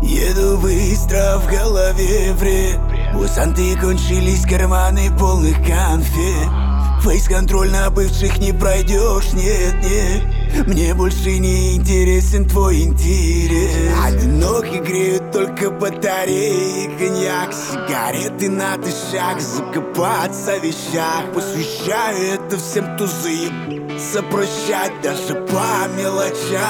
Еду быстро, в голове вред. Усанты кончились, карманы полных конфет. Фейс-контроль на бывших не пройдешь, нет, нет. Мне больше не интересен твой интерес. Одинокий греют только батареи, коньяк, сигареты натощак. Закопаться в вещах, посвящаю это всем, кто заебался прощать даже по мелочам.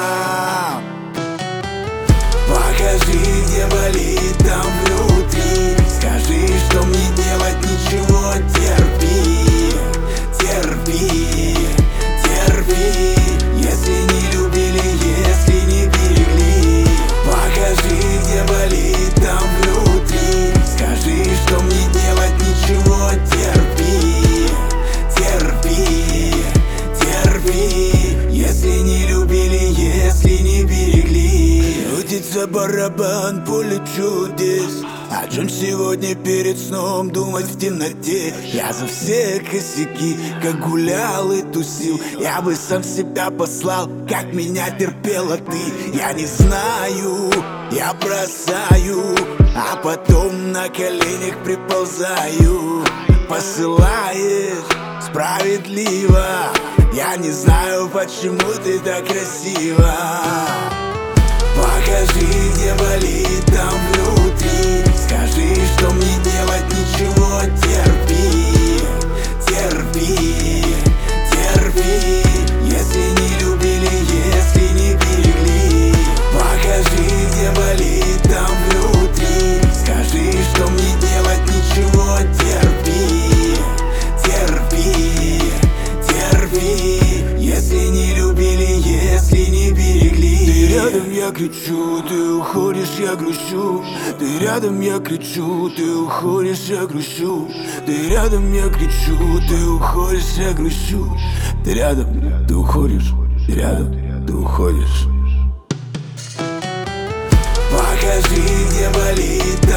Покажи, где болит там внутри. Скажи, что мне делать, ничего, терпи, терпи, терпи. Если не любили, если не берегли. Покажи, где болит там внутри. Скажи, что мне делать, ничего, терпи, терпи, терпи. Если не любили, если не берегли. Крутится барабан, поле чудес. О чем сегодня перед сном думать в темноте? Я за все косяки, как гулял и тусил. Я бы сам себя послал, как меня терпела ты. Я не знаю, я бросаю, а потом на коленях приползаю. Посылаешь справедливо. Я не знаю, почему ты так красива. Покажи, где болит там внутри. Скажи, что мне делать, ничего, терпи, терпи, терпи. Если не любили, если не берегли. Покажи, где болит там внутри. Скажи, что мне делать, ничего, терпи, терпи, терпи. Если не любили, если не берегли. Ты рядом, я кричу, ты уходишь, я грущу. Ты рядом, я кричу, ты уходишь, я грущу. Ты рядом, я кричу, ты уходишь, я грущу. Ты рядом, ты уходишь, ты рядом, ты уходишь. Покажи, где болит